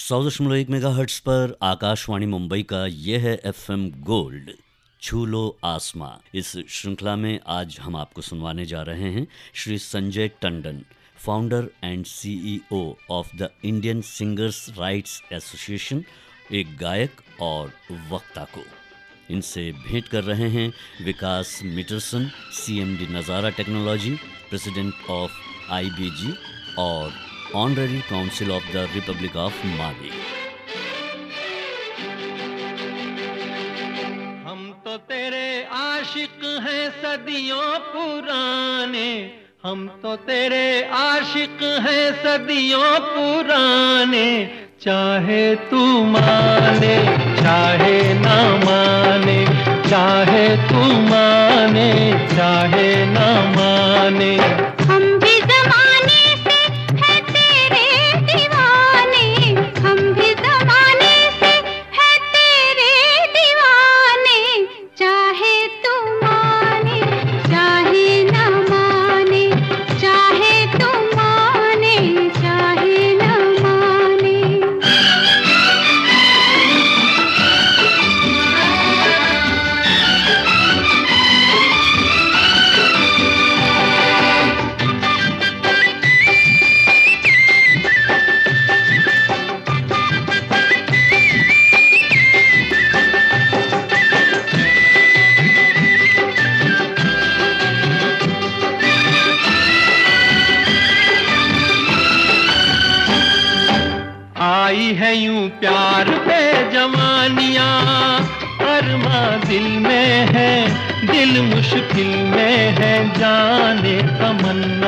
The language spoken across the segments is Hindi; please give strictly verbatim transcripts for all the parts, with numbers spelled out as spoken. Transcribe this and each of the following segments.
सौ दशमलव एक मेगा हर्ट्स पर आकाशवाणी मुंबई का यह है एफ एम गोल्ड छू लो आसमां। इस श्रृंखला में आज हम आपको सुनवाने जा रहे हैं Shri Sanjay Tandon, founder and CEO of the Indian singers rights association, एक गायक और वक्ता को। इनसे भेंट कर रहे हैं Vikas Mittersain, CMD Nazara technology, president of IBG और honorary council of the republic of Mali. हम तो तेरे आशिक हैं सदियों पुराने, हम तो तेरे आशिक हैं सदियों पुराने, चाहे तू माने चाहे ना माने, चाहे तू माने चाहे ना माने। हम भी ज़माने से है तेरे दीवाने, हम भी ज़माने से है तेरे दीवाने, चाहे तू माने चाहे ना माने, चाहे तू माने चाहे ना माने। आई है यूं प्यार पे जवानियां, अरमा दिल में है, दिल मुश्किल में है, जाने तमन्ना।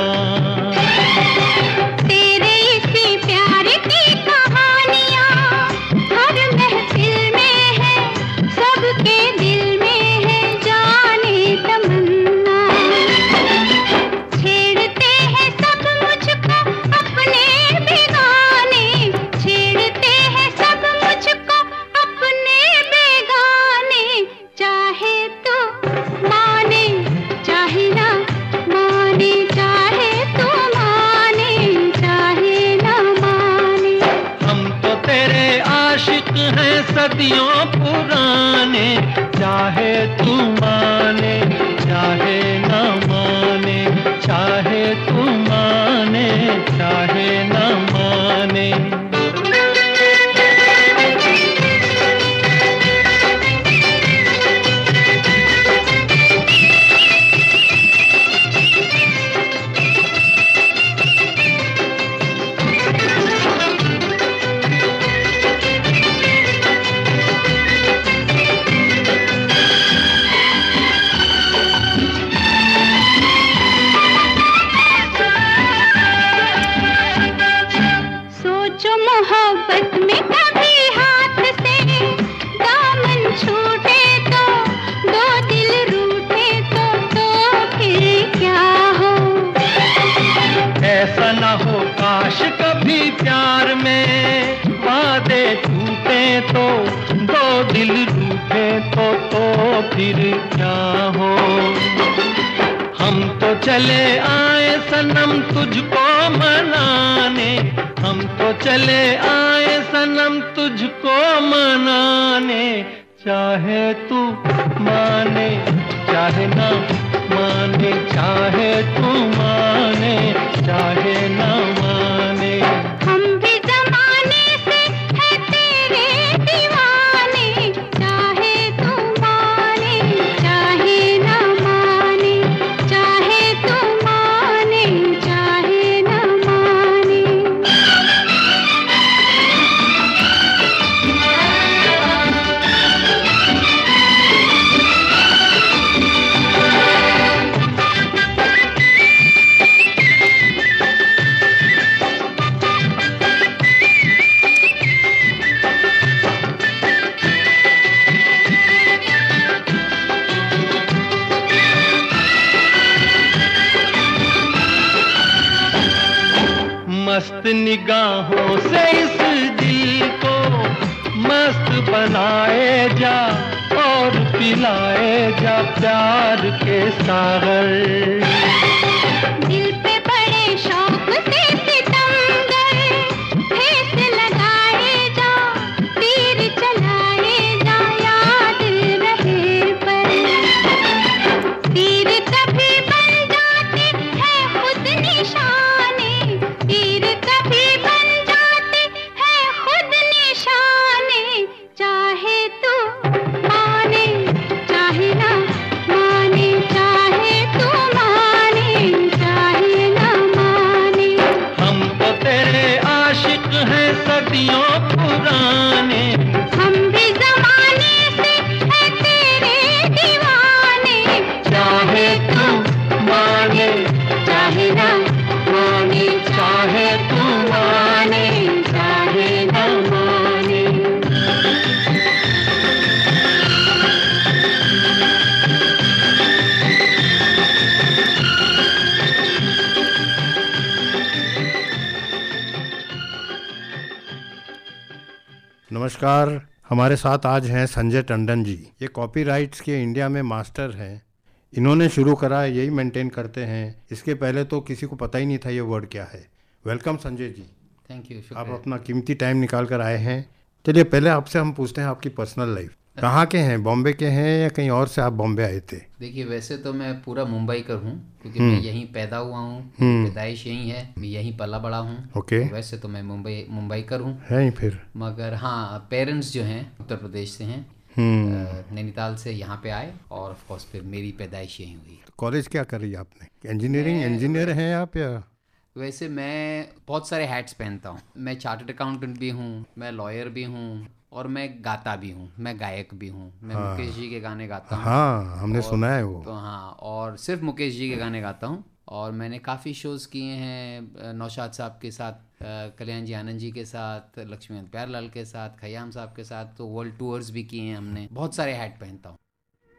तेरे इसी प्यार की कहानियाँ हर महफिल में है, सबके दिल में है, जाने तमन्ना। छेड़ते हैं सब मुझको अपने बेगाने, छेड़ते हैं सब मुझको अपने बेगाने, चाहे तो माने चाहे ना माने, चाहे तो माने चाहे ना माने। हम तो तेरे आशिक हैं सदियों पुराने, चाहे तू माने चाहे ना माने, चाहे तू माने चाहे ना माने। सोचो मोहब्बत में कभी हाथ से दामन छूटे तो, दो दिल रूठे तो, तो फिर क्या हो। ऐसा ना हो काश कभी प्यार में वादे टूटे तो, दो दिल रूठे तो, तो फिर क्या हो। हम तो चले आए सनम तुझको मनाने, हम तो चले आए सनम तुझको मनाने, चाहे तू माने चाहे ना माने, चाहे तू माने चाहे ना माने। हम भी ज़माने से है तेरे दीवाने, चाहे तू माने चाहे ना माने, चाहे तू माने चाहे ना माने। मस्त निगाहों से इस दिल को मस्त बनाए जा और पिलाए जा प्यार के सागर। दिल पे बड़े शौक से सितमगर ठेस लगाए नमस्कार, हमारे साथ आज हैं संजय टंडन जी। ये कॉपीराइट्स के इंडिया में मास्टर हैं। इन्होंने शुरू करा, यही मेंटेन करते हैं। इसके पहले तो किसी को पता ही नहीं था ये वर्ड क्या है। Welcome Sanjay ji. Thank you. आप अपना कीमती टाइम निकाल कर आए हैं। चलिए पहले आपसे हम पूछते हैं आपकी पर्सनल लाइफ। कहाँ के हैं? बॉम्बे के हैं या कहीं और से आप बॉम्बे आए थे? देखिए, वैसे तो मैं पूरा मुंबई का हूँ, क्योंकि मैं यहीं पैदा हुआ हूँ, पैदाइश यहीं है, मैं यहीं पला बड़ा हूँ। ओके। तो वैसे तो मैं मुंबई मुंबई का हूँ है ही फिर, मगर हाँ, पेरेंट्स जो हैं उत्तर प्रदेश से हैं, नैनीताल से यहाँ पे आए और ऑफ कोर्स फिर मेरी पैदाइश यहीं हुई। तो कॉलेज क्या करी आपने? इंजीनियरिंग इंजीनियर हैं आप या? वैसे मैं बहुत सारे हैट्स पहनता हूँ। मैं चार्टर्ड अकाउंटेंट भी हूँ, मैं लॉयर भी हूँ और मैं गाता भी हूँ, मैं गायक भी हूँ। मैं हाँ, मुकेश जी के गाने गाता हूँ। हाँ, हमने सुना है वो। तो हाँ, और सिर्फ मुकेश जी के गाने गाता हूँ। और मैंने काफ़ी शोज़ किए हैं नौशाद साहब के साथ, कल्याण जी आनंद जी के साथ, लक्ष्मीकांत प्यारलाल के साथ, खयाम साहब के साथ। तो वर्ल्ड टूर्स भी किए हैं हमने। बहुत सारे हैट पहनता हूँ।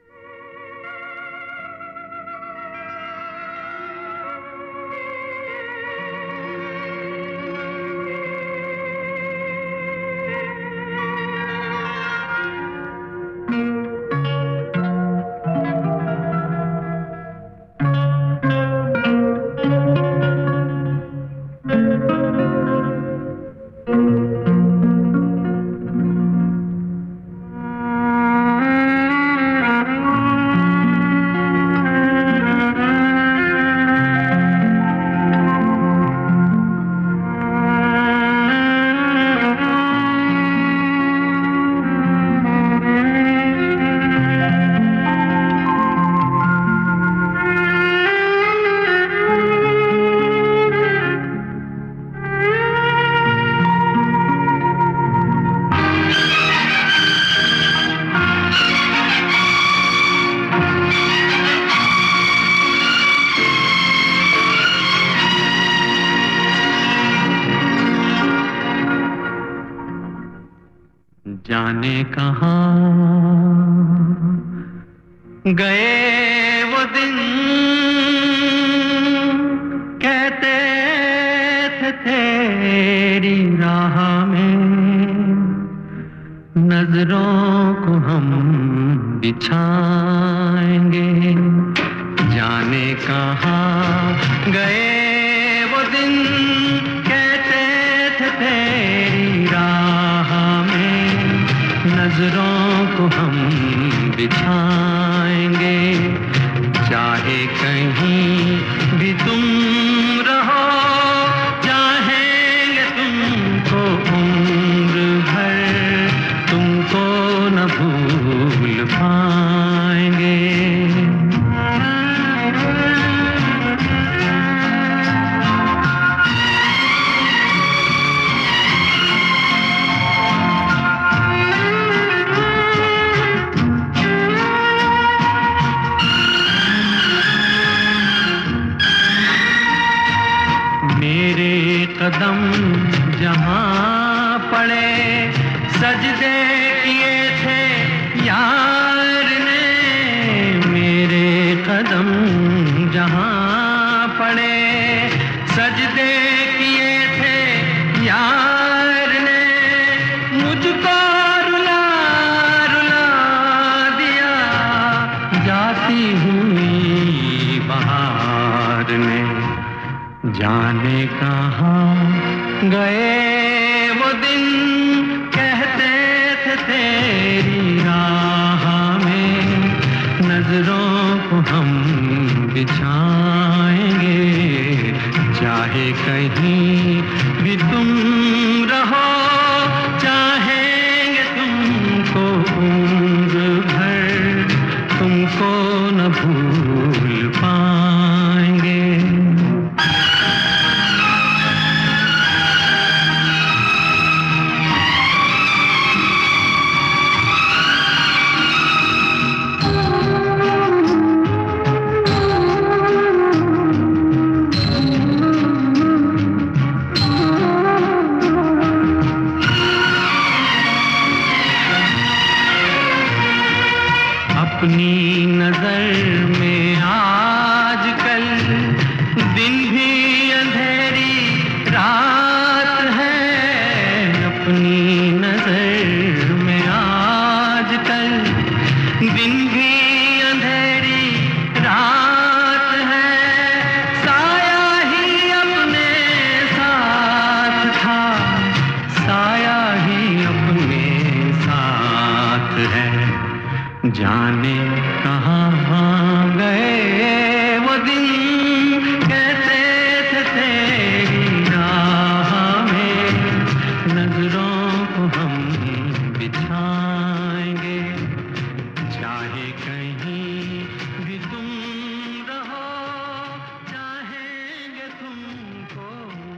जाने कहाँ गए वो दिन, कहते थे तेरी राह में नजरों को हम बिछाएंगे। जाने कहाँ गए वो दिन, कहते थे तेरी राह में नजरों को हम बिछाएंगे। चाहे कहीं भी तुम रहो, चाहेंगे तुमको उम्र भर, तुमको न भूल पाएंगे। कदम जहाँ पड़े, सजदे किए थे यार ने। मेरे कदम जहाँ पड़े, सजदे किए थे यार ने। मुझको रुला रुला दिया जाती हुई बहार ने। जाने कहाँ गए वो दिन, कहते थे तेरी राह में नजरों को हम बिछाएंगे। चाहे कहीं भी तुम रहो, चाहेंगे तुमको उम्र भर, तुमको न भूल पाएंगे। अपनी नजर में आजकल दिन भी अंधेरी रात है। अपनी नजर जाने कहाँ गए वो दिन, कैसे थे तेरी राह में, नजरों को हम बिछाएंगे, चाहे कहीं भी तुम रहो, चाहेंगे तुमको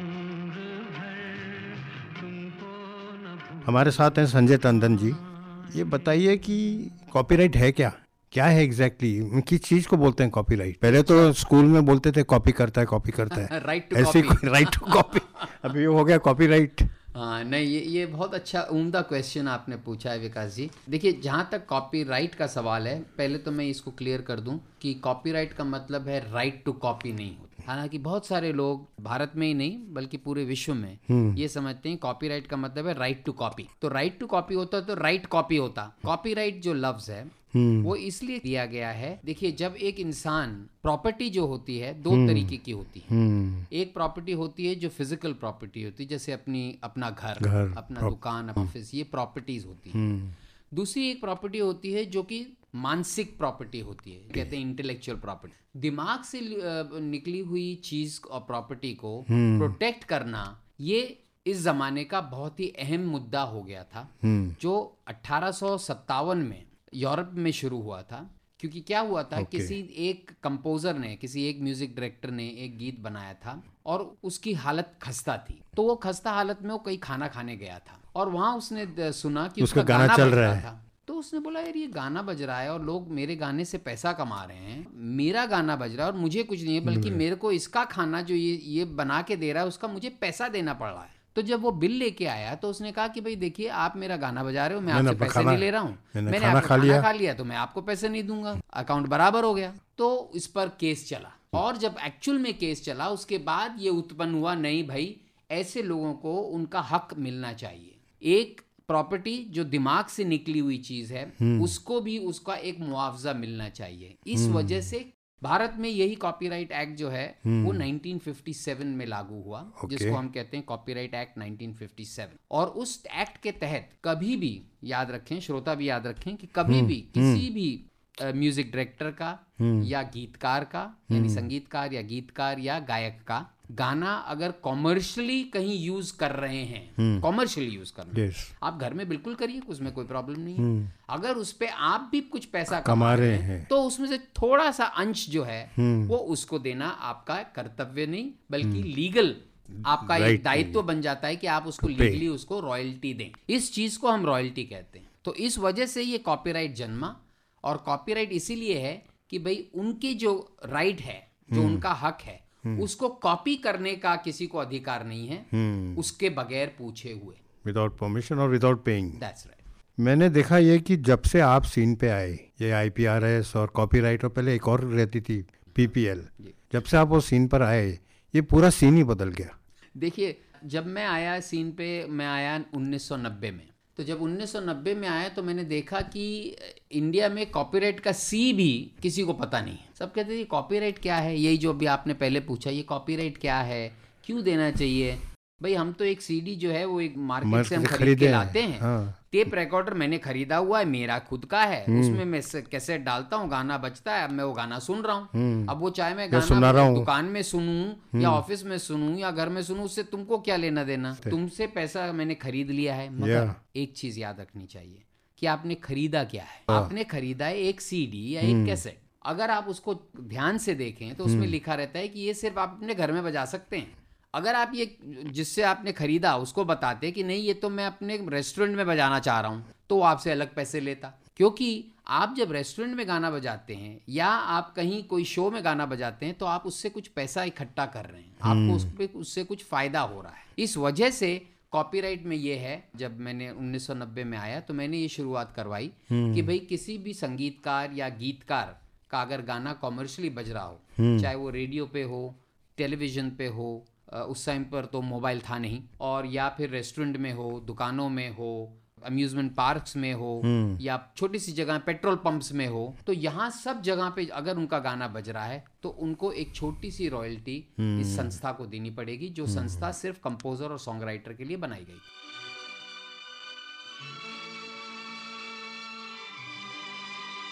उम्र भर, तुमको न भूल। हमारे साथ हैं संजय टंडन जी। ये बताइए कि कॉपीराइट है क्या, क्या है एग्जैक्टली exactly? किस चीज को बोलते हैं कॉपीराइट? पहले तो स्कूल में बोलते थे कॉपी करता है कॉपी करता है राइट टू ऐसे कॉपी। राइट टू कॉपी, अभी हो गया कॉपीराइट। हाँ नहीं, ये ये बहुत अच्छा उम्दा क्वेश्चन आपने पूछा है विकास जी। देखिए, जहाँ तक कॉपीराइट का सवाल है, पहले तो मैं इसको क्लियर कर दूं कि कॉपीराइट का मतलब है राइट टू कॉपी नहीं होता। हालांकि बहुत सारे लोग भारत में ही नहीं बल्कि पूरे विश्व में ये समझते हैं कॉपीराइट का मतलब है राइट टू कॉपी। तो राइट टू कॉपी होता तो राइट कॉपी होता। कॉपीराइट जो लफ्ज है वो इसलिए दिया गया है, देखिए जब एक इंसान, प्रॉपर्टी जो होती है दो तरीके की होती है। एक प्रॉपर्टी होती है जो फिजिकल प्रॉपर्टी होती है, जैसे अपनी अपना घर, घर, अपना दुकान, ऑफिस, ये प्रॉपर्टीज होती है। दूसरी एक प्रॉपर्टी होती है जो कि मानसिक प्रॉपर्टी होती है, कहते हैं इंटेलेक्चुअल प्रॉपर्टी। दिमाग से अ, निकली हुई चीज और प्रॉपर्टी को प्रोटेक्ट करना, ये इस जमाने का बहुत ही अहम मुद्दा हो गया था, जो अठारह सौ सत्तावन में यूरोप में शुरू हुआ था। क्योंकि क्या हुआ था, Okay. किसी एक कंपोजर ने, किसी एक म्यूजिक डायरेक्टर ने एक गीत बनाया था और उसकी हालत खस्ता थी। तो वो खस्ता हालत में वो कहीं खाना खाने गया था और वहां उसने द- सुना कि उसका उसका गाना गाना चल बज रहा रहा है। था। तो उसने बोला यार ये गाना बज रहा है और लोग मेरे गाने से पैसा कमा रहे हैं, मेरा गाना बज रहा है और मुझे कुछ नहीं है, बल्कि मेरे को इसका खाना जो ये ये बना के दे रहा है उसका मुझे पैसा देना पड़ रहा है। तो जब वो बिल लेके आया तो उसने कहा कि भाई देखिए, आप मेरा गाना बजा रहे हो, मैं मैंने आपसे अपना पैसे खाना- नहीं ले रहा हूँ, मैंने मैंने खाना आपका खा खाना लिया। खा लिया तो मैं आपको पैसे नहीं दूंगा। अकाउंट बराबर हो गया। तो इस पर केस चला और जब एक्चुअल में केस चला उसके बाद ये उत्पन्न हुआ, नहीं भाई ऐसे लोगों को उनका हक मिलना चाहिए। एक प्रॉपर्टी जो दिमाग से निकली हुई चीज है उसको भी उसका एक मुआवजा मिलना चाहिए। इस वजह से भारत में यही कॉपीराइट एक्ट जो है वो नाइनटीन फिफ्टी सेवन में लागू हुआ, जिसको हम कहते हैं copyright act nineteen fifty seven. और उस एक्ट के तहत कभी भी, याद रखें, श्रोता भी याद रखें कि कभी भी किसी भी म्यूजिक डायरेक्टर का या गीतकार का, यानी संगीतकार या गीतकार या गायक का गाना अगर कॉमर्शियली कहीं यूज कर रहे हैं, कॉमर्शियली यूज कर रहे हैं, Yes. आप घर में बिल्कुल करिए, उसमें कोई प्रॉब्लम नहीं है। अगर उस पे आप भी कुछ पैसा कमा कमा रहे रहे हैं हैं। तो उसमें से थोड़ा सा अंश जो है वो उसको देना आपका कर्तव्य नहीं बल्कि लीगल आपका एक Right दायित्व बन जाता है कि आप उसको लीगली उसको रॉयल्टी दें। इस चीज को हम रॉयल्टी कहते हैं। तो इस वजह से ये कॉपीराइट जन्मा। और कॉपीराइट इसीलिए है कि भाई उनके जो राइट है, जो उनका हक है, उसको कॉपी करने का किसी को अधिकार नहीं है उसके बगैर पूछे हुए। विदाउट परमिशन और विदाउट पेइंग। That's right. मैंने देखा ये कि जब से आप सीन पे आए, ये आईपीआरएस और कॉपीराइट, और पहले एक और रहती थी पीपीएल, जब से आप वो सीन पर आए ये पूरा सीन ही बदल गया। देखिए, जब मैं आया सीन पे, मैं आया उन्नीस सौ नब्बे में। तो जब उन्नीस सौ नब्बे में आया तो मैंने देखा कि इंडिया में कॉपीराइट का सी भी किसी को पता नहीं है। सब कहते थे कॉपीराइट क्या है, यही जो अभी आपने पहले पूछा, ये कॉपीराइट क्या है, क्यों देना चाहिए। भाई हम तो एक सीडी जो है वो एक मार्केट से हम खरीद के लाते हैं। हाँ। टेप रिकॉर्डर मैंने खरीदा हुआ है, मेरा खुद का है, उसमें मैं कैसेट डालता हूँ, गाना बजता है, अब मैं वो गाना सुन रहा हूँ। अब वो चाहे मैं सुना रहा गाना हूँ। दुकान में सुनूं या ऑफिस में सुनूं या घर में सुनूं, उससे तुमको क्या लेना देना, तुमसे पैसा मैंने खरीद लिया है। मगर एक चीज याद रखनी चाहिए कि आपने खरीदा क्या है। आपने खरीदा है एक सीडी या एक कैसेट। अगर आप उसको ध्यान से देखें तो उसमें लिखा रहता है कि ये सिर्फ आप अपने घर में बजा सकते हैं। अगर आप ये जिससे आपने खरीदा उसको बताते कि नहीं ये तो मैं अपने रेस्टोरेंट में बजाना चाह रहा हूँ, तो वो आपसे अलग पैसे लेता। क्योंकि आप जब रेस्टोरेंट में गाना बजाते हैं या आप कहीं कोई शो में गाना बजाते हैं तो आप उससे कुछ पैसा इकट्ठा कर रहे हैं, आपको उस पे उससे कुछ फायदा हो रहा है। इस वजह से कॉपीराइट में ये है, जब मैंने उन्नीस सौ नब्बे में आया तो मैंने ये शुरुआत करवाई कि भाई किसी भी संगीतकार या गीतकार का अगर गाना कॉमर्शियली बज रहा हो, चाहे वो रेडियो पे हो, टेलीविजन पे हो, उस टाइम पर तो मोबाइल था नहीं, और या फिर रेस्टोरेंट में हो, दुकानों में हो, अम्यूजमेंट पार्क्स में हो, या छोटी सी जगह पेट्रोल पंप्स में हो, तो यहाँ सब जगह पे अगर उनका गाना बज रहा है तो उनको एक छोटी सी रॉयल्टी इस संस्था को देनी पड़ेगी, जो संस्था सिर्फ कंपोजर और सॉन्ग राइटर के लिए बनाई गई।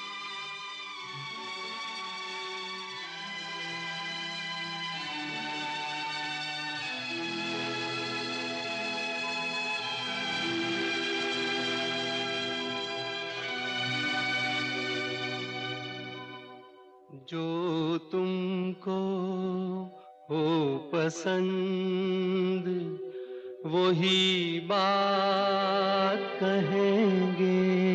जो तुमको हो पसंद वही बात कहेंगे।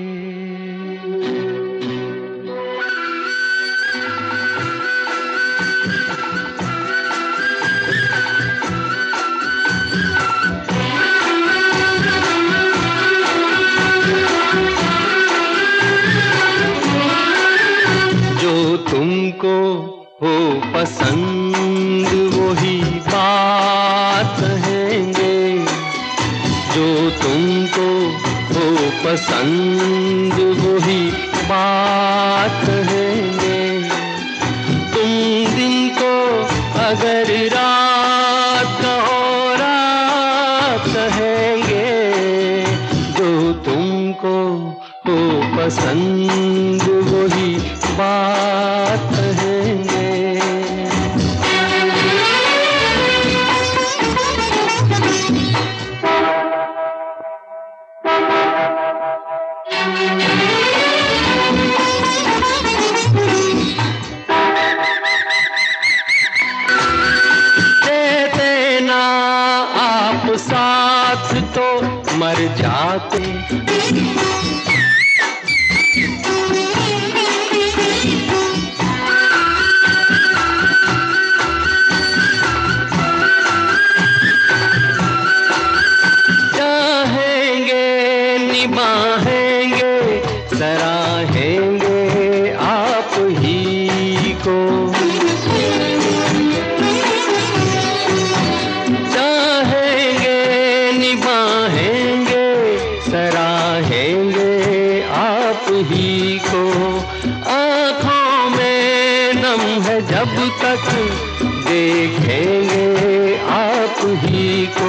जो तुमको हो पसंद वही बात कहेंगे। जो तुमको हो पसंद वही बात कहेंगे। तुम दिन को अगर रात कहो रात कहेंगे। जो तुमको हो पसंद वही बात कहेंगे। देते ना आप साथ तो मर जाते। चाहेंगे निभाएंगे सराहेंगे आप ही को। चाहेंगे निभाएंगे सराहेंगे आप ही को। आँखों में नम है जब तक देखेंगे आप ही को।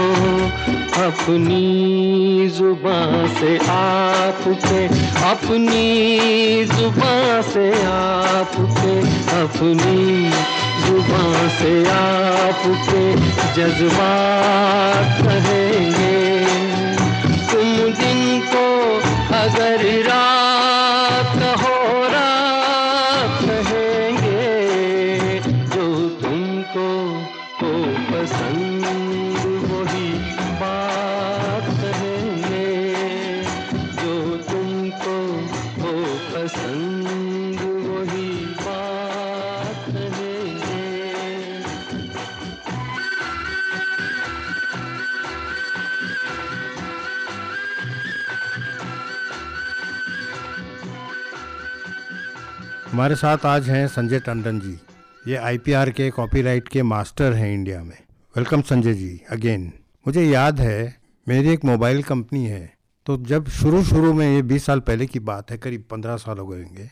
अपनी जुबां से आपके अपनी जुबां से आपके अपनी जुबां से आपके जज्बात कहेंगे। तुम दिन को अगर रात हो रात कहेंगे। जो तुमको हो पसंद वही बात कहेंगे। जो तुमको हो पसंद वही बात कहेंगे। हमारे साथ आज हैं संजय टंडन जी। ये आईपीआर के कॉपीराइट के मास्टर हैं इंडिया में। Welcome Sanjay ji again. मुझे याद है मेरी एक मोबाइल कंपनी है, तो जब शुरू शुरू में, ये बीस साल पहले की बात है, करीब पंद्रह साल हो गए होंगे,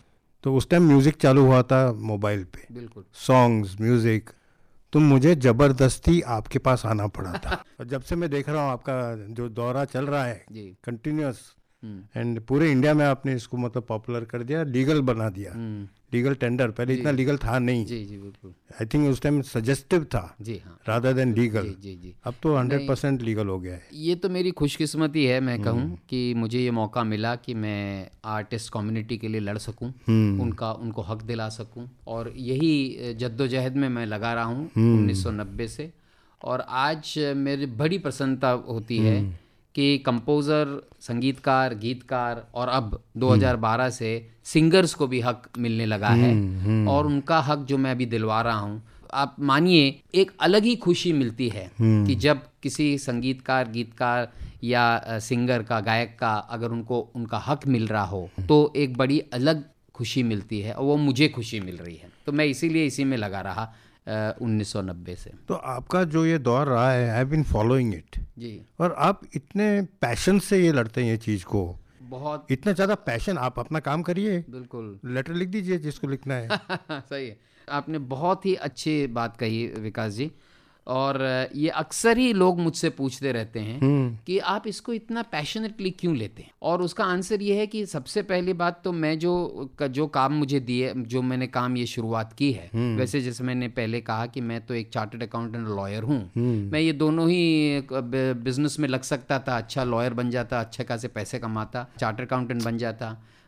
तो उस टाइम म्यूज़िक चालू हुआ था मोबाइल पे, बिल्कुल सॉन्ग्स म्यूज़िक। तो मुझे ज़बरदस्ती आपके पास आना पड़ा था। और जब से मैं देख रहा हूँ आपका जो दौरा चल रहा है जी। कंटिन्यूस, एंड पूरे इंडिया में आपने इसको मतलब पॉपुलर कर दिया, लीगल बना दिया। लीगल टेंडर, पहले इतना लीगल था नहीं। जी जी बिल्कुल। आई थिंक उस टाइम सजेस्टिव था जी हाँ, रादर देन लीगल। जी जी जी। अब तो हंड्रेड परसेंट लीगल हो गया है। ये तो मेरी खुशकिस्मती है, मैं कहूँ कि मुझे ये मौका मिला कि मैं आर्टिस्ट कम्युनिटी के लिए लड़ सकूँ, उनका उनको हक दिला सकूँ। और यही जद्दोजहद में मैं लगा रहा हूँ उन्नीस सौ नब्बे से। और आज मेरी बड़ी प्रसन्नता होती है कि कंपोज़र, संगीतकार, गीतकार और अब दो हज़ार बारह से सिंगर्स को भी हक मिलने लगा है। और उनका हक जो मैं अभी दिलवा रहा हूँ, आप मानिए एक अलग ही खुशी मिलती है कि जब किसी संगीतकार, गीतकार या सिंगर का, गायक का अगर उनको उनका हक मिल रहा हो तो एक बड़ी अलग खुशी मिलती है, और वो मुझे खुशी मिल रही है। तो मैं इसीलिए इसी में लगा रहा उन्नीस सौ नब्बे से। तो आपका जो ये दौर रहा है, I have been following it जी। और आप इतने पैशन से ये लड़ते हैं ये चीज़ को, बहुत इतना ज़्यादा पैशन। आप अपना काम करिए, बिल्कुल लेटर लिख दीजिए जिसको लिखना है। सही है, आपने बहुत ही अच्छी बात कही विकास जी। और ये अक्सर ही लोग मुझसे पूछते रहते हैं कि आप इसको इतना पैशनेटली क्यों लेते हैं। और उसका आंसर ये है कि सबसे पहली बात तो मैं जो जो काम मुझे दिए, जो मैंने काम ये शुरुआत की है, वैसे जैसे मैंने पहले कहा कि मैं तो एक चार्टर्ड अकाउंटेंट लॉयर हूँ। मैं ये दोनों ही बिजनेस में लग सकता था, अच्छा लॉयर बन जाता, अच्छे खासे पैसे कमाता, चार्टर्ड अकाउंटेंट बन जाता।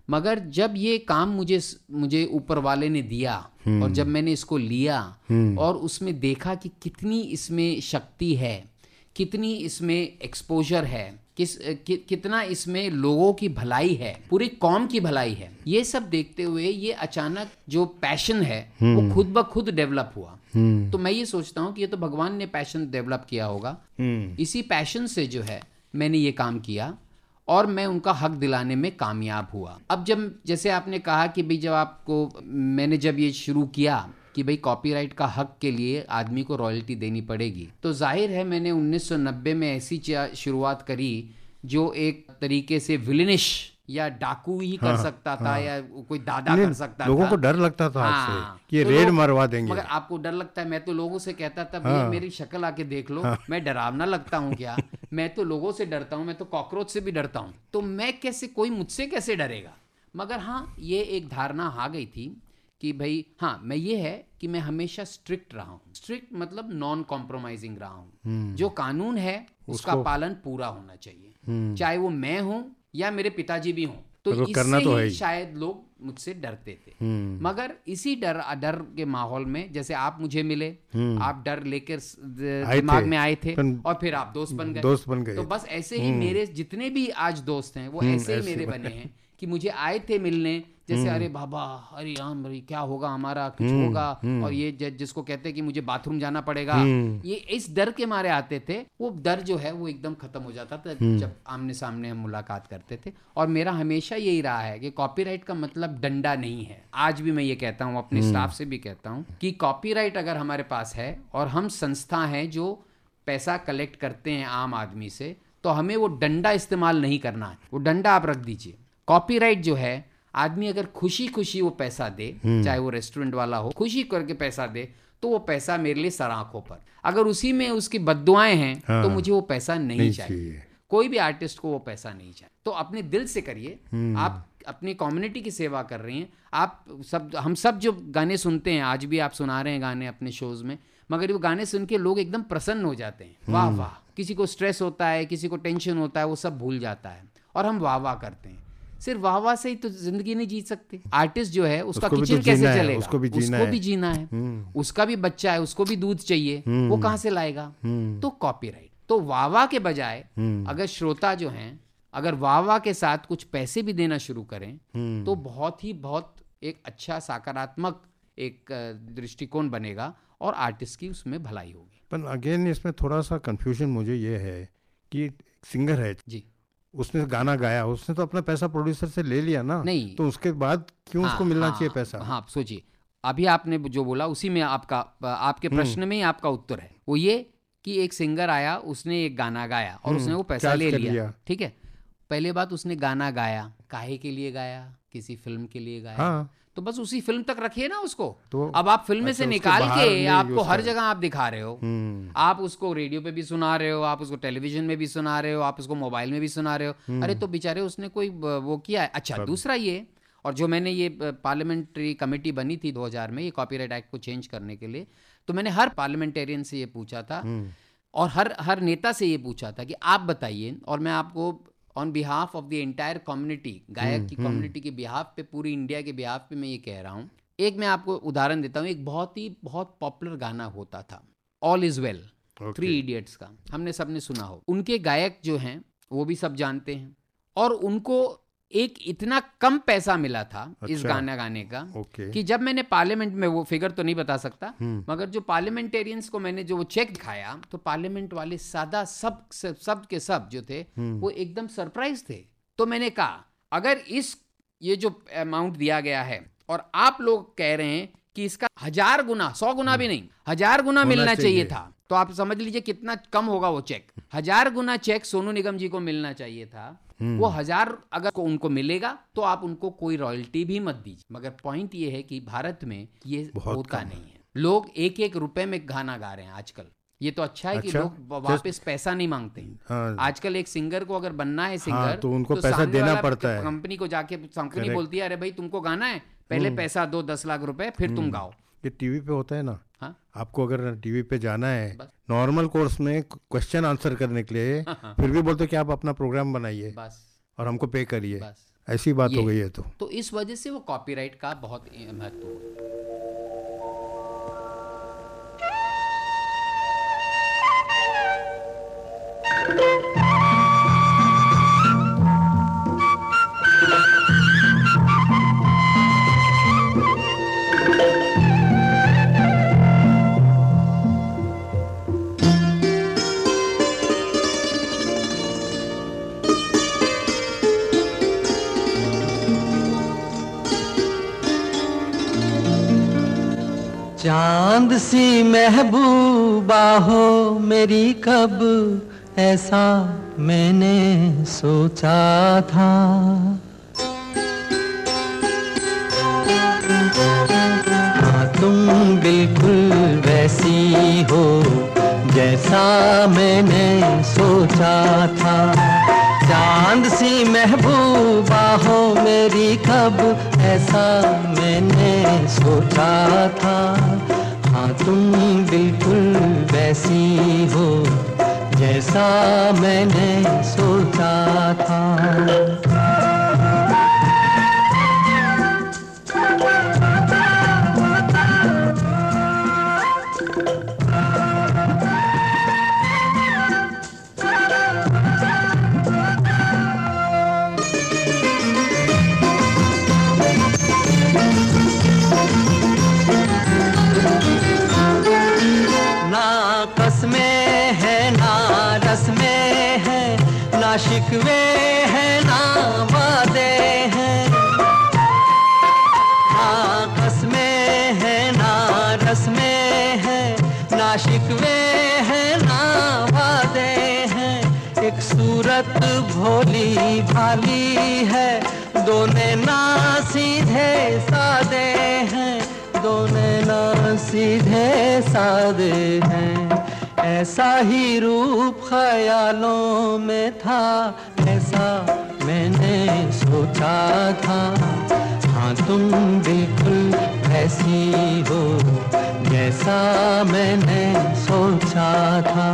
मगर जब ये काम मुझे मुझे ऊपर वाले ने दिया और जब मैंने इसको लिया और उसमें देखा कि कितनी इसमें शक्ति है, कितनी इसमें एक्सपोजर है, किस कि, कितना इसमें लोगों की भलाई है, पूरी कौम की भलाई है, ये सब देखते हुए ये अचानक जो पैशन है वो खुद ब खुद डेवलप हुआ। तो मैं ये सोचता हूँ कि ये तो भगवान ने पैशन डेवलप किया होगा। इसी पैशन से जो है मैंने ये काम किया और मैं उनका हक दिलाने में कामयाब हुआ। अब जब जैसे आपने कहा कि भाई जब आपको मैंने जब ये शुरू किया कि भाई कॉपीराइट का हक के लिए आदमी को रॉयल्टी देनी पड़ेगी, तो जाहिर है मैंने उन्नीस सौ नब्बे में ऐसी शुरुआत करी जो एक तरीके से विलेनिश या डाकू ही कर हाँ, सकता था हाँ, या कोई दादा कर सकता लोगों था। को डर लगता था हाँ, कि ये तो रेड मरवा देंगे। मगर आपको डर लगता है? मैं तो लोगों से कहता था भैया हाँ, मेरी शक्ल आके देख लो, हाँ, मैं डरावना लगता हूँ क्या? मैं तो लोगों से डरता हूँ, मैं तो कॉकरोच से भी डरता हूँ, तो मैं कैसे, कोई मुझसे कैसे डरेगा? मगर हाँ, ये एक धारणा आ गई थी कि भाई हाँ, मैं ये है कि मैं हमेशा स्ट्रिक्ट रहा हूँ। स्ट्रिक्ट मतलब नॉन कॉम्प्रोमाइजिंग रहा हूँ। जो कानून है उसका पालन पूरा होना चाहिए, चाहे वो मैं हूँ या मेरे पिताजी भी हों। तो इससे करना तो ही शायद लोग मुझसे डरते थे। मगर इसी डर डर के माहौल में जैसे आप मुझे मिले, आप डर लेकर दिमाग में आए थे और फिर आप दोस्त बन गए दोस्त बन गए तो बस ऐसे ही मेरे जितने भी आज दोस्त हैं वो ऐसे ही मेरे बने हैं कि मुझे आए थे मिलने, जैसे अरे बाबा, अरे यार भाई क्या होगा हमारा, कुछ होगा, और ये जिसको कहते हैं कि मुझे बाथरूम जाना पड़ेगा, ये इस डर के मारे आते थे। वो डर जो है वो एकदम खत्म हो जाता था जब आमने सामने हम मुलाकात करते थे। और मेरा हमेशा यही रहा है कि कॉपीराइट का मतलब डंडा नहीं है। आज भी मैं ये कहता हूँ, अपने स्टाफ से भी कहता हूँ कि कॉपीराइट अगर हमारे पास है और हम संस्था हैं जो पैसा कलेक्ट करते हैं आम आदमी से, तो हमें वो डंडा इस्तेमाल नहीं करना है। वो डंडा आप रख दीजिए। कॉपीराइट जो है, आदमी अगर खुशी खुशी वो पैसा दे, चाहे वो रेस्टोरेंट वाला हो, खुशी करके पैसा दे, तो वो पैसा मेरे लिए सर आंखों पर। अगर उसी में उसकी बद्दुआएं हैं हाँ, तो मुझे वो पैसा नहीं, नहीं चाहिए।, चाहिए कोई भी आर्टिस्ट को वो पैसा नहीं चाहिए। तो अपने दिल से करिए। आप अपनी कम्युनिटी की सेवा कर रही हैं। आप सब, हम सब जो गाने सुनते हैं, आज भी आप सुना रहे हैं गाने अपने शोज में, मगर वो गाने सुन के लोग एकदम प्रसन्न हो जाते हैं। वाह वाह। किसी को स्ट्रेस होता है, किसी को टेंशन होता है, वो सब भूल जाता है और हम वाह वाह करते हैं। सिर्फ वाह वाह से ही तो जिंदगी नहीं जी सकते। आर्टिस्ट जो है उसका किचन तो कैसे चलेगा? उसको भी जीना उसको है, भी जीना है। उसका भी बच्चा है, उसको भी दूध चाहिए, वो कहाँ से लाएगा? तो कॉपीराइट। तो वाह वाह के बजाय अगर श्रोता जो हैं, अगर वाह वाह के साथ कुछ पैसे भी देना शुरू करें तो बहुत ही बहुत एक अच्छा सकारात्मक एक दृष्टिकोण बनेगा और आर्टिस्ट की उसमें भलाई होगी। पर अगेन इसमें थोड़ा सा कंफ्यूजन मुझे ये है कि सिंगर है जी, उसने गाना गाया, उसने तो अपना पैसा प्रोड्यूसर से ले लिया ना, नहीं तो उसके बाद क्यों हाँ, उसको मिलना हाँ, चाहिए पैसा? हाँ, सोचिए, अभी आपने जो बोला उसी में आपका आपके प्रश्न में ही आपका उत्तर है। वो ये कि एक सिंगर आया, उसने एक गाना गाया और उसने वो पैसा ले लिया, ठीक है। पहले बात, उसने गाना गाया, काहे के लिए गाया? किसी फिल्म के लिए गाया, हाँ। तो बस उसी फिल्म तक रखिए ना उसको। तो अब आप फिल्म में अच्छा, से निकाल के आपको हर जगह आप दिखा रहे हो, आप उसको रेडियो पे भी सुना रहे हो, आप उसको टेलीविजन में भी सुना रहे हो, आप उसको मोबाइल में भी सुना रहे हो। अरे तो बेचारे उसने कोई वो किया है। अच्छा, दूसरा ये, और जो मैंने ये पार्लियामेंट्री कमेटी बनी थी दो हज़ार में ये कॉपीराइट एक्ट को चेंज करने के लिए, तो मैंने हर पार्लियामेंटेरियन से ये पूछा था और हर हर नेता से ये पूछा था कि आप बताइए, और मैं आपको on behalf of the entire community, गायक की कम्युनिटी के बिहाफ पे, पूरी इंडिया के बिहाफ पे मैं ये कह रहा हूँ। एक मैं आपको उदाहरण देता हूँ। एक बहुत ही बहुत पॉपुलर गाना होता था, all is well, three idiots का, हमने सबने सुना हो। उनके गायक जो हैं वो भी सब जानते हैं, और उनको एक इतना कम पैसा मिला था अच्छा, इस गाना गाने का कि जब मैंने पार्लियामेंट में, वो फिगर तो नहीं बता सकता, मगर जो पार्लियामेंटेरियंस को मैंने जो वो चेक दिखाया, तो पार्लियामेंट वाले सादा सब सब, सब के सब जो थे वो एकदम सरप्राइज थे। तो मैंने कहा, अगर इस ये जो अमाउंट दिया गया है और आप लोग कह रहे हैं कि इसका हजार गुना, सौ गुना भी नहीं, हजार गुना मिलना चाहिए था, तो आप समझ लीजिए कितना कम होगा वो चेक। हजार गुना चेक सोनू निगम जी को मिलना चाहिए था। वो हजार अगर को उनको मिलेगा तो आप उनको कोई रॉयल्टी भी मत दीजिए। मगर पॉइंट ये है कि भारत में ये होता नहीं है। लोग एक एक रुपए में गाना गा रहे हैं आजकल। ये तो अच्छा है अच्छा, कि लोग वापस पैसा नहीं मांगते हैं। हाँ, आजकल एक सिंगर को अगर बनना है सिंगर, हाँ, तो उनको तो पैसा देना पड़ता है। कंपनी को जाके कंपनी बोलती है, अरे भाई तुमको गाना है, पहले पैसा दो, दस लाख रुपए, फिर तुम गाओ। ये टीवी पे होता है ना, हाँ? आपको अगर टीवी पे जाना है नॉर्मल कोर्स में क्वेश्चन आंसर करने के लिए, फिर भी बोलते कि आप अपना प्रोग्राम बनाइए और हमको पे करिए। ऐसी बात ये हो गई है तो तो इस वजह से वो कॉपीराइट का बहुत महत्व हुआ। चांद सी महबूबा हो मेरी, कब ऐसा मैंने सोचा था। हाँ तुम बिल्कुल वैसी हो जैसा मैंने सोचा था। चांद सी महबूबा हो मेरी, कब ऐसा मैंने सोचा था। हाँ तुम बिल्कुल वैसी हो जैसा मैंने सोचा था। ना शिकवे हैं ना वादे हैं, ना कसमें हैं ना रस्में हैं, ना शिकवे हैं ना वादे हैं। एक सूरत भोली भाली है, दोनों ना सीधे सादे हैं, दोनों ना सीधे सादे हैं। ऐसा ही रूप ख्यालों में था, ऐसा मैंने सोचा था। हाँ तुम बिल्कुल ऐसी हो जैसा मैंने सोचा था।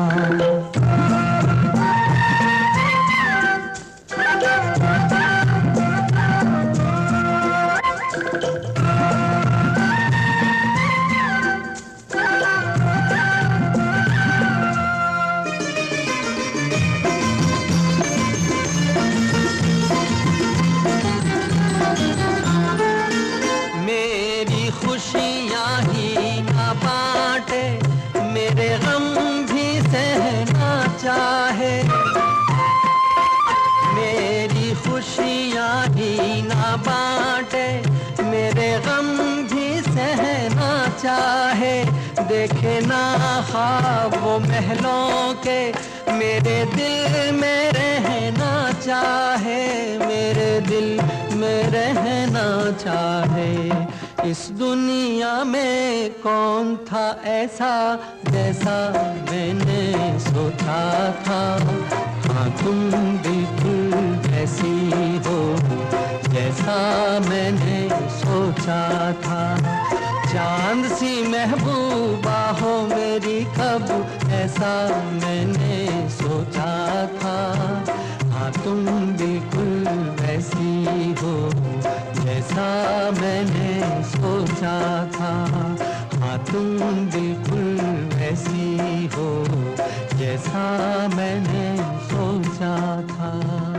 चाहे देखे ना ख्वाब वो महलों के, मेरे दिल में रहना चाहे, मेरे दिल में रहना चाहे। इस दुनिया में कौन था ऐसा जैसा मैंने सोचा था। हाँ तुम बिल्कुल ऐसी हो जैसा मैंने सोचा था। चांद सी महबूबा हो मेरी, कब ऐसा मैंने सोचा था। हाँ तुम बिल्कुल वैसी हो जैसा मैंने सोचा था। हाँ तुम बिल्कुल वैसी हो जैसा मैंने सोचा था।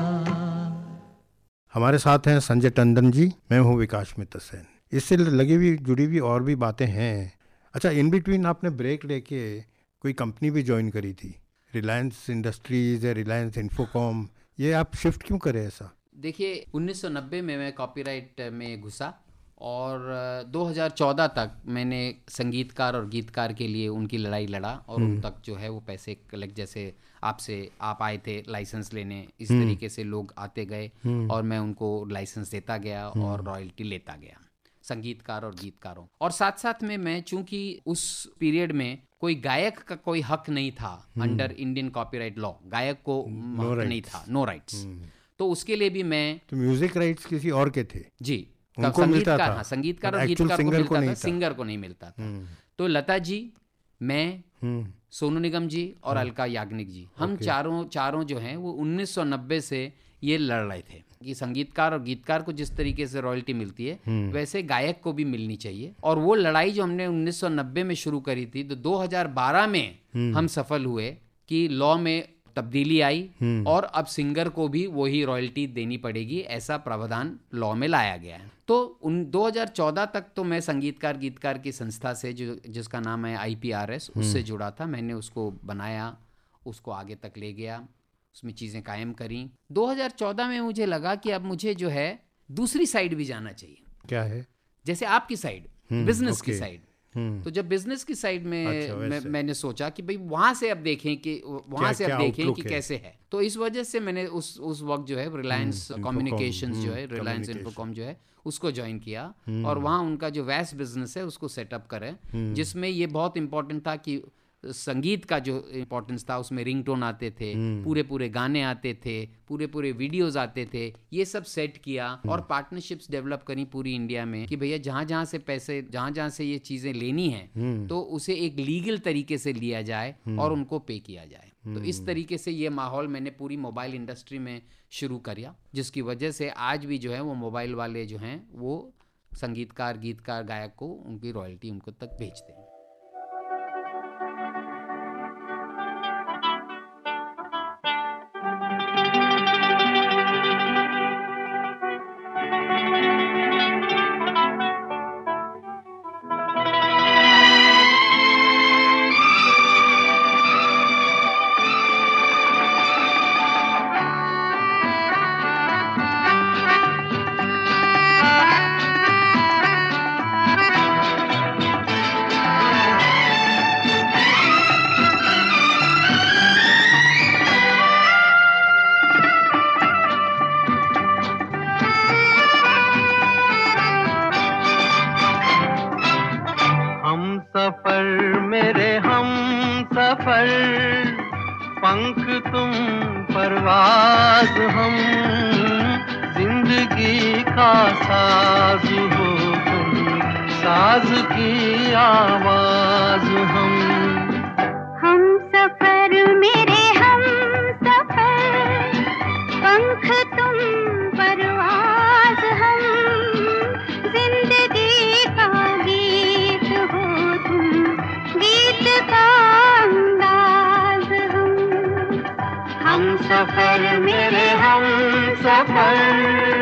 हमारे साथ हैं संजय टंडन जी, मैं हूँ विकास मित्र सेन। इससे लगी हुई जुड़ी हुई और भी बातें हैं। अच्छा, इन बिटवीन आपने ब्रेक लेके कोई कंपनी भी ज्वाइन करी थी, रिलायंस इंडस्ट्रीज या रिलायंस इन्फोकॉम, ये आप शिफ्ट क्यों करें ऐसा? देखिए उन्नीस सौ नब्बे में मैं कॉपीराइट में घुसा और दो हज़ार चौदह तक मैंने संगीतकार और गीतकार के लिए उनकी लड़ाई लड़ा और उन तक जो है वो पैसे कलेक्ट, जैसे आपसे आप आए थे लाइसेंस लेने, इस तरीके से लोग आते गए और मैं उनको लाइसेंस देता गया और रॉयल्टी लेता गया संगीतकार और गीतकारों। और साथ साथ में मैं चूंकि उस पीरियड में कोई गायक का कोई हक नहीं था अंडर इंडियन कॉपीराइट लॉ, गायक को हक नहीं था, नो राइट्स, तो उसके लिए भी मैं तो म्यूजिक राइट्स किसी और के थे जी, उनको मिलता था, हाँ, संगीतकार और गीतकार को मिलता था, सिंगर को नहीं मिलता था। तो लता जी, मैं, सोनू निगम जी और अलका याग्निक जी, हम चारों चारों जो हैं वो उन्नीस सौ नब्बे से ये लड़ रहे थे कि संगीतकार और गीतकार को जिस तरीके से रॉयल्टी मिलती है वैसे गायक को भी मिलनी चाहिए। और वो लड़ाई जो हमने उन्नीस सौ नब्बे में शुरू करी थी, तो दो हज़ार बारह में हम सफल हुए कि लॉ में तब्दीली आई और अब सिंगर को भी वही रॉयल्टी देनी पड़ेगी, ऐसा प्रावधान लॉ में लाया गया है। तो उन दो हज़ार चौदह तक तो मैं संगीतकार गीतकार की संस्था से, जो जिसका नाम है आई पी आर एस, उससे जुड़ा था। मैंने उसको बनाया, उसको आगे तक ले गया, उसमें चीज़ें कायम करी। दो हज़ार चौदह में मुझे लगा कि अब मुझे जो है दूसरी साइड भी जाना चाहिए। क्या है? जैसे आपकी साइड, बिजनेस की साइड। तो जब बिजनेस की साइड में अच्छा, मैं, मैंने सोचा कि भाई वहां से अब देखें कि वहां से अब देखें कि कैसे है। तो इस वजह से मैंने उस उस वक्त जो है रिलायंस कम्युनिकेशंस जो है, रिलायंस इन्फोकॉम जो है, उसको ज्वाइन किया और वहाँ उनका जो वैस्ट बिजनेस है उसको सेटअप करें, जिसमें ये बहुत इंपॉर्टेंट था कि संगीत का जो इम्पोर्टेंस था उसमें रिंगटोन आते थे, पूरे पूरे गाने आते थे, पूरे पूरे वीडियोस आते थे। ये सब सेट किया और पार्टनरशिप्स डेवलप करी पूरी इंडिया में कि भैया जहाँ जहाँ से पैसे, जहाँ जहाँ से ये चीज़ें लेनी हैं तो उसे एक लीगल तरीके से लिया जाए और उनको पे किया जाए। तो इस तरीके से ये माहौल मैंने पूरी मोबाइल इंडस्ट्री में शुरू किया, जिसकी वजह से आज भी जो है वो मोबाइल वाले जो हैं वो संगीतकार गीतकार गायक को उनकी रॉयल्टी उनको तक भेजते हैं। पंख तुम परवाज़ हम, जिंदगी का साज हो तुम, साज की आवाज हम। हम सफर मेरे हम सफर, पंख तुम परवाज़ हम, जिंदगी का गीत हो तुम, गीत का अंदाज हम। हम सफर मेरे हम सफर।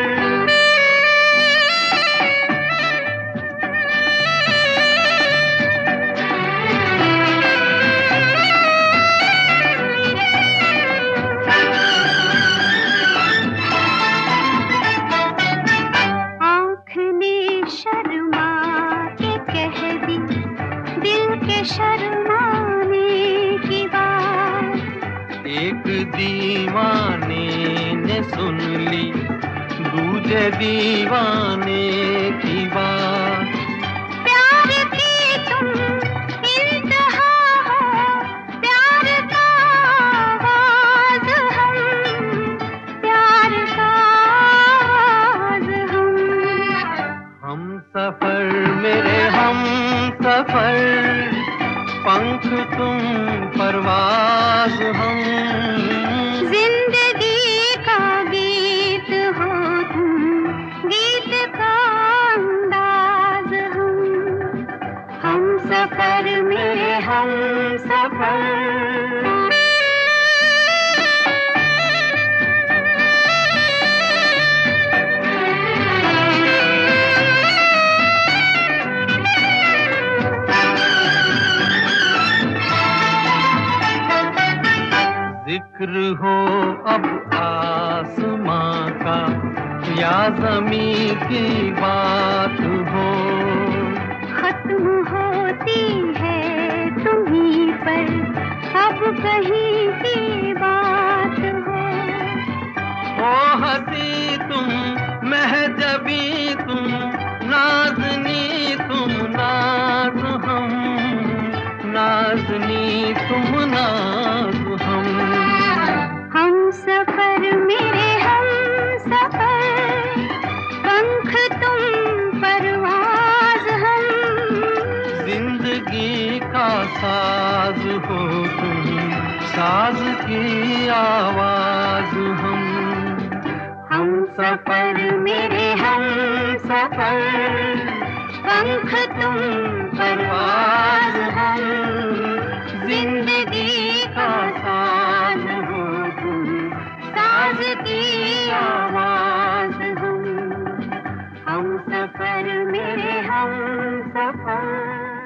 शर्माने की बात एक दीवाने ने सुन ली दूजे दीवाने की बात। प्यार की तुम इंतहा हो, प्यार का आवाज हम, प्यार का आवाज हम। हम सफर मेरे हम सफर, पंख तुम परवाज़ हम, जिंदगी का गीत हो तुम, गीत का अंदाज हम। हम सफर मेरे हम सफर। जिक्र हो अब आसमां का या ज़मीं की बात हो, खत्म होती है तुम्हीं पर अब कहीं की बात हो। ओ हंसी तुम महजबी तुम, नाज़नी तुम नाज़ हम, नाज़नी तुम नाज़ हम। हम सफर मेरे हम सफर, पंख तुम परवाज़ हम, जिंदगी का साज हो तुम, साज की आवाज हम। सफर मेरे हम सफर, पंख तुम परवाज़ हम, जिंदगी का साज हो तुम, साज की आवाज़ हम, हम सफर मेरे हम सफर।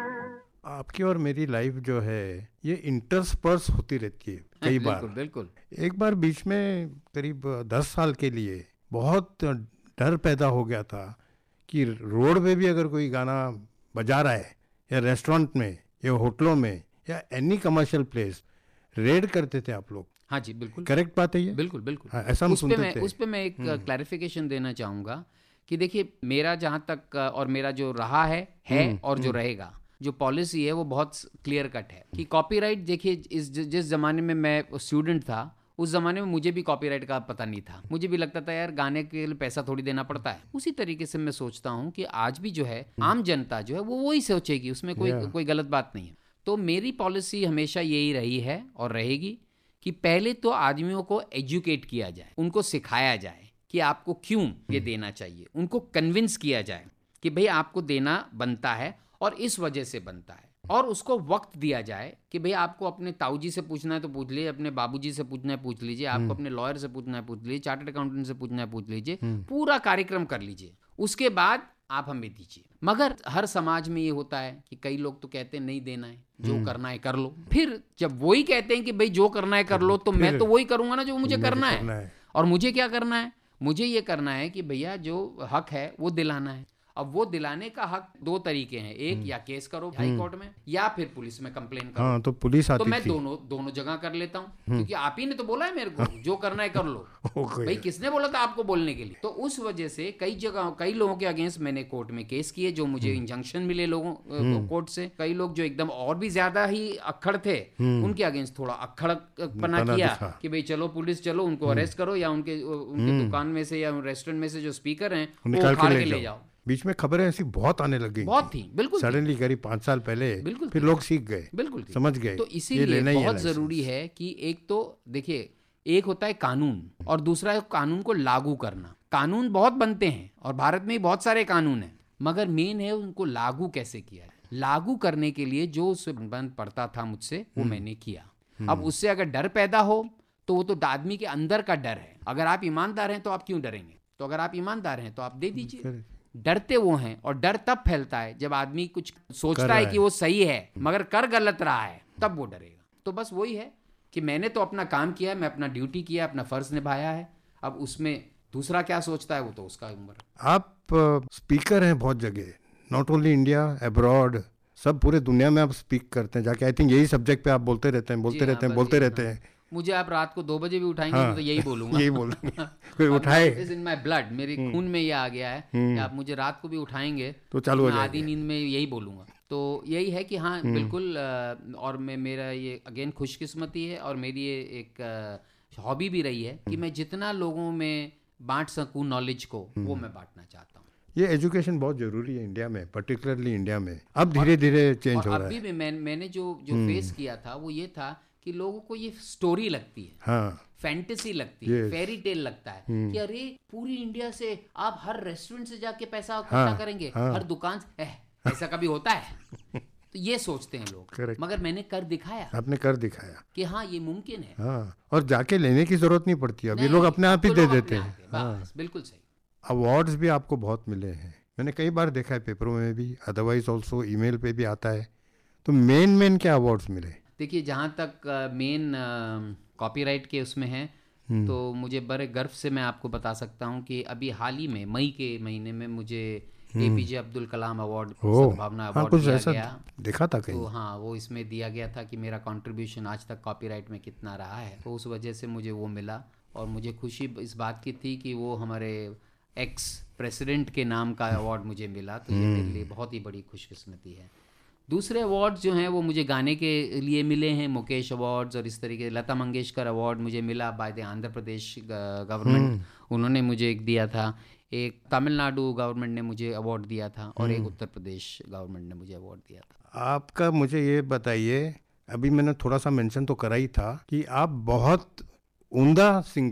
आपकी और मेरी लाइफ जो है ये इंटरस्पर्स होती रहती है कई बार। बिल्कुल बिल्कुल। एक बार बीच में करीब दस साल के लिए बहुत डर पैदा हो गया था कि रोड पे भी अगर कोई गाना बजा रहा है या रेस्टोरेंट में या होटलों में या एनी कमर्शियल प्लेस, रेड करते थे आप लोग। हाँ जी बिल्कुल करेक्ट बात है ये? बिल्कुल बिल्कुल। हाँ, ऐसा हम उस पे सुनते मैं थे। उस पे मैं एक क्लैरिफिकेशन देना चाहूँगा कि देखिए, मेरा जहाँ तक अ, और मेरा जो रहा है है और जो रहेगा, जो पॉलिसी है वो बहुत क्लियर कट है कि कॉपीराइट, देखिए इस जिस ज़माने में मैं स्टूडेंट था उस ज़माने में मुझे भी कॉपीराइट का पता नहीं था। मुझे भी लगता था यार गाने के लिए पैसा थोड़ी देना पड़ता है। उसी तरीके से मैं सोचता हूँ कि आज भी जो है आम जनता जो है वो वही सोचेगी, उसमें कोई Yeah. कोई गलत बात नहीं है। तो मेरी पॉलिसी हमेशा यही रही है और रहेगी कि पहले तो आदमियों को एजुकेट किया जाए, उनको सिखाया जाए कि आपको क्यों ये देना चाहिए, उनको कन्विंस किया जाए कि भाई आपको देना बनता है और इस वजह से बनता है, और उसको वक्त दिया जाए कि भाई आपको अपने ताऊ जी से पूछना है तो पूछ लीजिए, अपने बाबूजी से पूछना है पूछ लीजिए, आपको अपने लॉयर से पूछना है पूछ लीजिए, चार्टर्ड अकाउंटेंट से पूछना है पूछ लीजिए, पूरा कार्यक्रम कर लीजिए, उसके बाद आप हमें दीजिए। मगर हर समाज में ये होता है कि कई लोग तो कहते हैं नहीं देना है, जो करना है कर लो। फिर जब वही कहते हैं कि भाई जो करना है कर लो, तो मैं तो वही करूंगा ना जो मुझे करना है। और मुझे क्या करना है? मुझे ये करना है कि भैया जो हक है वो दिलाना है। अब वो दिलाने का हक दो तरीके हैं, एक या केस करो हाई कोर्ट में या फिर पुलिस में कंप्लेन करो। हाँ, तो पुलिस आती तो मैं थी। दोनों दोनों जगह कर लेता हूँ, क्योंकि आप ही ने तो बोला है मेरे को जो करना है कर लो। भाई किसने बोला था आपको बोलने के लिए? तो उस वजह से कई जगह कई लोगों के अगेंस्ट मैंने कोर्ट में केस किए, जो मुझे इंजंक्शन मिले लोगों कोर्ट से। कई लोग जो एकदम और भी ज्यादा ही अक्खड़ थे, उनके अगेंस्ट थोड़ा अक्खड़पना किया कि भाई चलो पुलिस चलो, उनको अरेस्ट करो या उनके उनके दुकान में से या रेस्टोरेंट में से जो स्पीकर हैं वो उखाड़ के ले जाओ। बीच में खबरें ऐसी बहुत आने लग गई, बहुत थी, बिल्कुल सडनली करीब पाँच साल पहले, बिल्कुल फिर लोग सीख गए, बिल्कुल समझ गए। तो इसीलिए बहुत जरूरी है कि एक तो देखिए, एक होता है कानून और दूसरा है कानून को लागू करना। कानून बहुत बनते हैं और भारत में ही बहुत सारे कानून हैं, मगर मेन है उनको लागू कैसे किया है। लागू करने के लिए जो उससे बंद पड़ता था मुझसे वो मैंने किया। अब उससे अगर डर पैदा हो तो वो तो आदमी के अंदर का डर है। अगर आप ईमानदार हैं तो आप क्यों डरेंगे? तो अगर आप ईमानदार हैं तो आप दे दीजिए। डरते वो हैं, और डर तब फैलता है जब आदमी कुछ सोचता है कि वो सही है मगर कर गलत रहा है, तब वो डरेगा। तो बस वही है कि मैंने तो अपना काम किया, मैं अपना ड्यूटी किया, अपना फर्ज निभाया है। अब उसमें दूसरा क्या सोचता है वो तो उसका उम्र। आप स्पीकर हैं बहुत जगह, नॉट ओनली इंडिया, अब्रॉड, सब पूरे दुनिया में आप स्पीक करते हैं जाके। आई थिंक यही सब्जेक्ट पे आप बोलते रहते हैं बोलते रहते हैं बोलते रहते हैं। मुझे आप रात को दो बजे भी उठाएंगे हाँ, तो यही बोलूंगा यही बोलूंगा। कोई उठाए, इज इन माय ब्लड, मेरे खून में ये आ गया है कि आप मुझे रात को भी उठाएंगे तो चालू हो मैं जाएगा। आधी नींद में यही बोलूंगा। तो यही है कि हाँ बिल्कुल। और मैं मेरा ये अगेन खुशकिस्मती है और मेरी ये एक हॉबी भी रही है कि मैं जितना लोगों में बांट सकूं नॉलेज को, वो मैं बांटना चाहता हूँ। ये एजुकेशन बहुत जरूरी है इंडिया में, पर्टिकुलरली इंडिया में। अब धीरे धीरे चेंज हो रहा है। अभी भी मैं, मैंने जो जो फेस किया था वो ये था कि लोगों को ये स्टोरी लगती है, हाँ, फैंटेसी लगती है, फेरी टेल लगता है कि अरे पूरी इंडिया से आप हर रेस्टोरेंट से जाके पैसा इकट्ठा हाँ, करेंगे, हाँ, हर दुकान से। ऐसा कभी होता है? तो ये सोचते हैं लोग। Correct. मगर मैंने कर दिखाया। आपने कर दिखाया कि हाँ ये मुमकिन है। हाँ, और जाके लेने की जरूरत नहीं पड़ती, अब ये लोग अपने आप ही दे देते हैं। हाँ, बिल्कुल सही। अवार्ड्स भी आपको बहुत मिले हैं, मैंने कई बार देखा है पेपरों में भी, अदरवाइज ऑल्सो ईमेल पे भी आता है। तो मेन मेन क्या अवार्ड्स मिले? देखिए जहाँ तक मेन कॉपीराइट के उसमें है तो मुझे बड़े गर्व से मैं आपको बता सकता हूँ कि अभी हाल ही में मई के महीने में मुझे APJ Abdul Kalam award, Sadbhavana award दिया गया। देखा था कहीं? तो हाँ, वो इसमें दिया गया था कि मेरा कंट्रीब्यूशन आज तक कॉपीराइट में कितना रहा है, तो उस वजह से मुझे वो मिला। और मुझे खुशी इस बात की थी कि वो हमारे एक्स प्रेसिडेंट के नाम का अवार्ड मुझे मिला, तो ये मेरे लिए बहुत ही बड़ी खुशकिस्मती है। दूसरे अवार्ड्स जो हैं वो मुझे गाने के लिए मिले हैं, मुकेश अवार्ड्स और इस तरीके, लता मंगेशकर अवार्ड मुझे मिला by the Andhra Pradesh government, उन्होंने मुझे एक दिया था। एक तमिलनाडु गवर्नमेंट ने मुझे अवार्ड दिया था और एक उत्तर प्रदेश गवर्नमेंट ने मुझे अवार्ड दिया था। आपका मुझे ये बताइए, अभी मैंने थोड़ा सा मेंशन तो करा ही था कि आप बहुत उम्दा सिंगर हैं,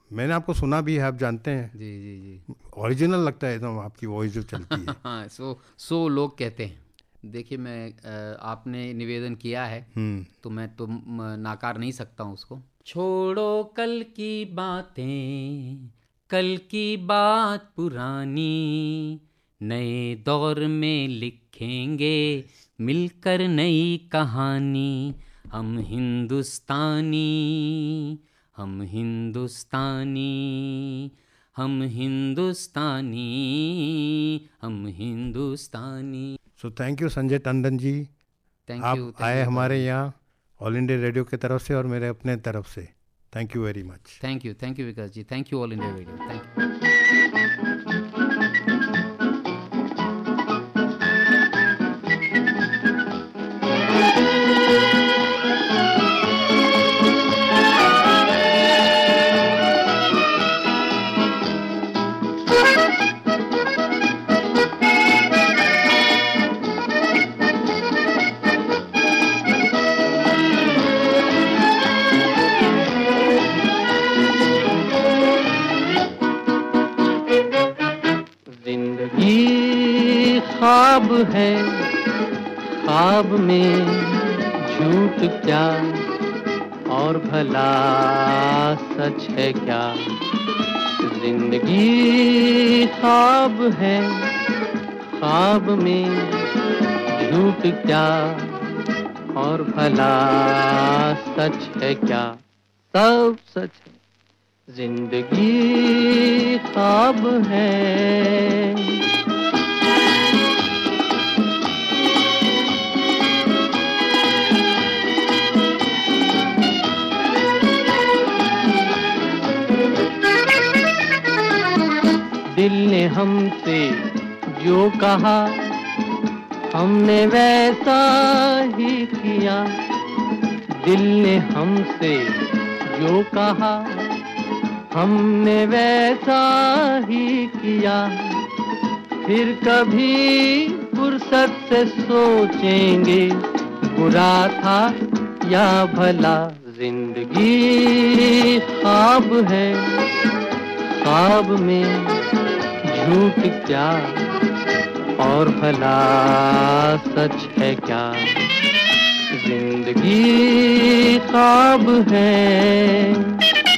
मैंने आपको सुना भी है, आप जानते हैं। जी जी जी। ओरिजिनल लगता है एकदम आपकी वॉइस जो चलती है। हाँ, सो सो लोग कहते हैं। देखिए, मैं अ, आपने निवेदन किया है हम्म तो मैं तो म, नाकार नहीं सकता हूँ उसको। छोड़ो कल की बातें, कल की बात पुरानी, नए दौर में लिखेंगे मिलकर नई कहानी। हम हिंदुस्तानी, हम हिंदुस्तानी, हम हिंदुस्तानी, हम Hindustani. So thank you Sanjay Tandon ji, thank आप यू। आए हमारे यहाँ ऑल इंडिया रेडियो की तरफ से और मेरे अपने तरफ से thank you very much. Thank you, thank you Vikas ji, thank you all India radio, thank you. जिंदगी ख्वाब है, ख्वाब में झूठ क्या और भला सच है क्या। जिंदगी ख्वाब है, ख्वाब में झूठ क्या और भला सच है क्या। सब सच है, जिंदगी ख्वाब है। दिल ने हमसे जो कहा हमने वैसा ही किया। दिल ने हमसे जो कहा हमने वैसा ही किया। फिर कभी फुर्सत से सोचेंगे बुरा था या भला। जिंदगी ख्वाब है, ख्वाब में झूठ क्या और भला सच है क्या। जिंदगी ख्वाब है।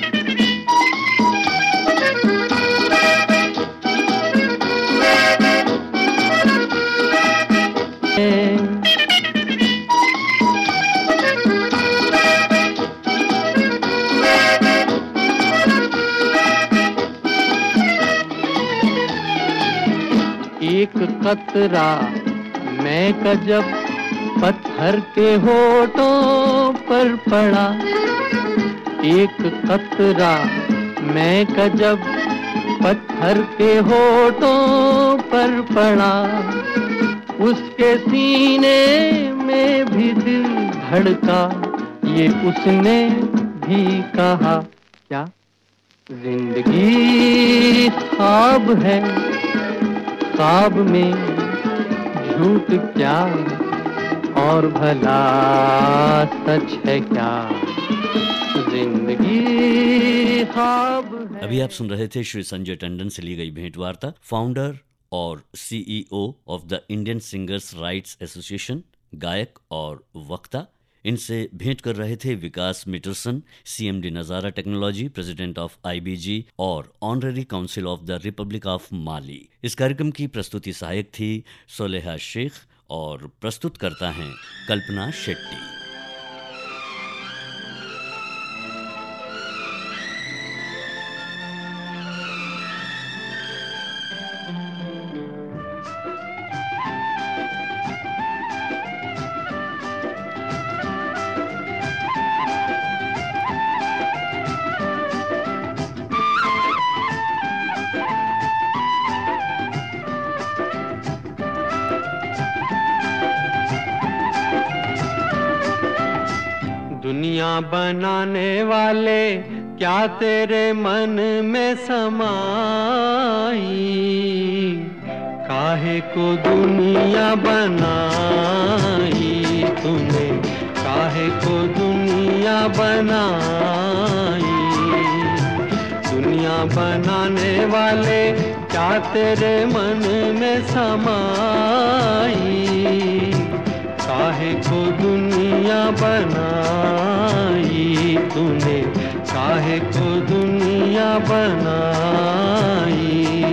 एक कतरा मैं का जब पत्थर के होठों पर पड़ा। एक कतरा मैं का जब पत्थर के होठों पर पड़ा। उसके सीने में भी दिल धड़का, ये उसने भी कहा क्या। जिंदगी ख्वाब है, ख्वाब में झूठ क्या और भला सच है क्या। जिंदगी ख्वाब है। अभी आप सुन रहे थे श्री संजय टंडन से ली गई भेंट वार्ता। फाउंडर और CEO of the Indian singers rights association, गायक और वक्ता। इनसे भेंट कर रहे थे Vikas Mittersain, CMD Nazara technology, president of IBG और honorary council of the republic of Mali. इस कार्यक्रम की प्रस्तुति सहायक थी सोलेहा शेख और प्रस्तुत करता हैं कल्पना शेट्टी। दुनिया बनाने वाले क्या तेरे मन में समाई। काहे को दुनिया बनाई तूने, काहे को दुनिया बनाई। दुनिया बनाने वाले क्या तेरे मन में समाई, काहे को दुनिया बनाई तूने, काहे को दुनिया बनाई।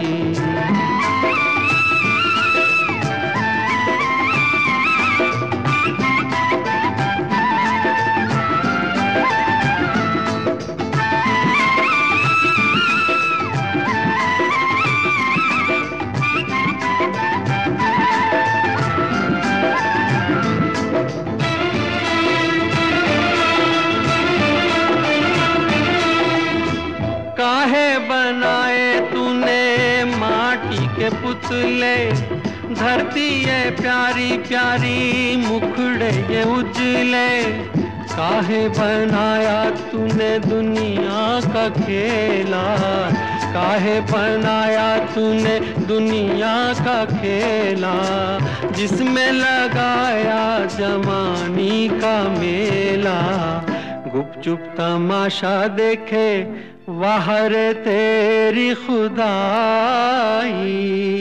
पुतले धरती ये प्यारी प्यारी मुखड़े ये उजले, काहे बनाया तूने दुनिया का खेला, काहे बनाया तूने दुनिया का खेला, जिसमें लगाया जवानी का मेला। गुपचुप तमाशा देखे वाहर तेरी खुदाई,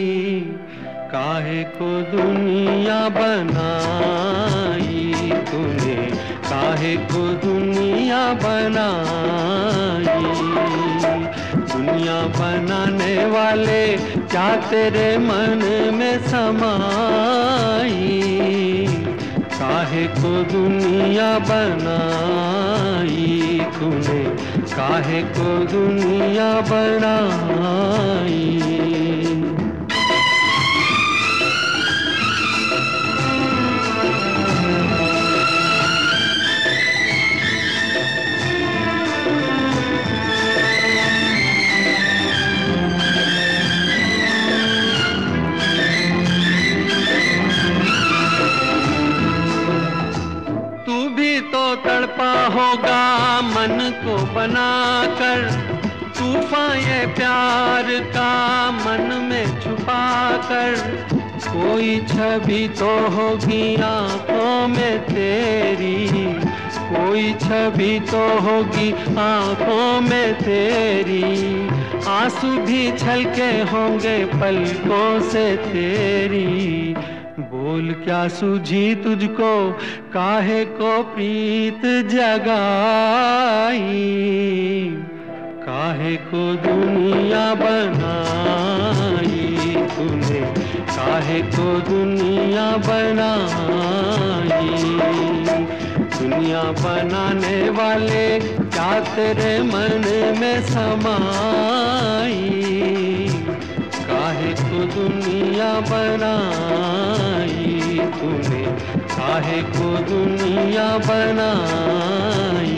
काहे को दुनिया बनाई तूने, काहे को दुनिया बनाई। दुनिया बनाने वाले क्या तेरे मन में समाई, काहे को दुनिया बनाई तूने, काहे को दुनिया बनाई। तड़पा होगा मन को बनाकर, तूफान ये प्यार का मन में छुपा कर, कोई छवि तो होगी आंखों में तेरी, कोई छवि तो होगी आंखों में तेरी, आंसू भी छलके होंगे पलकों से तेरी। बोल क्या सूझी तुझको, काहे को प्रीत जगाई, काहे को दुनिया बनाई तूने, काहे को दुनिया बनाई। दुनिया बनाने वाले क्या तेरे मन में समाई, काहे को दुनिया बनाई तूने, काहे को दुनिया बनाई।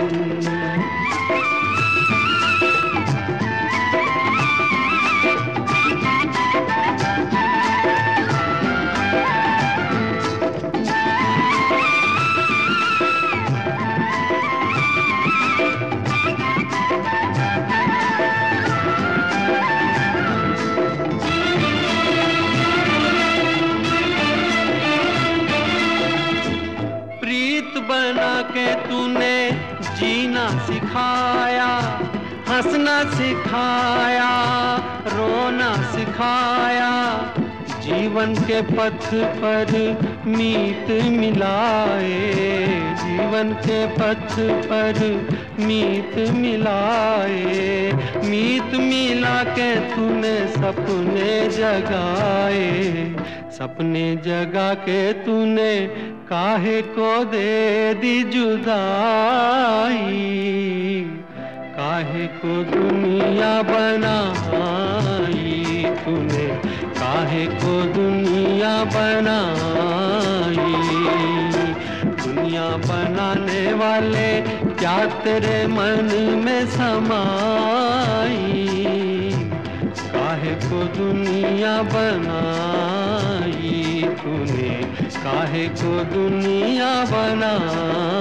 बना के तूने जीना सिखाया, हंसना सिखाया, रोना सिखाया, जीवन के पथ पर मीत मिलाए, जीवन के पथ पर मीत मिलाए, मीत मिला के तूने सपने जगाए, सपने जगा के तूने काहे को दे दी जुदाई, काहे को दुनिया बनाई तूने, काहे को दुनिया बनाई। दुनिया बनाने वाले क्या तेरे मन में समाई, काहे को दुनिया बनाई तूने, काहे को दुनिया बनाई।